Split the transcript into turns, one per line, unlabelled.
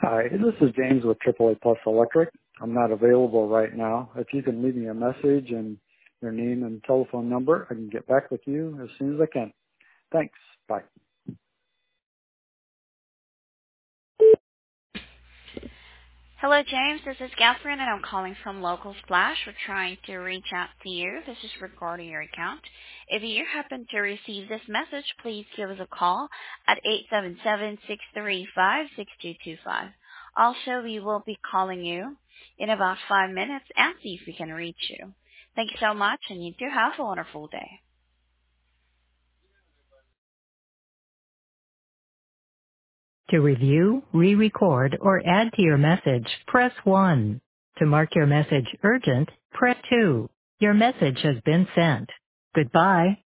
Hi, this is James with AAA Plus Electric. I'm not available right now. If you can leave me a message and your name and telephone number, I can get back with you as soon as I can. Thanks. Bye.
Hello, James. This is Catherine, and I'm calling from Local Splash. We're trying to reach out to you. This is regarding your account. If you happen to receive this message, please give us a call at 877-635-6225. Also, we will be calling you in about 5 minutes and see if we can reach you. Thank you so much, and you do have a wonderful day.
To review, re-record, or add to your message, press 1. To mark your message urgent, press 2. Your message has been sent. Goodbye.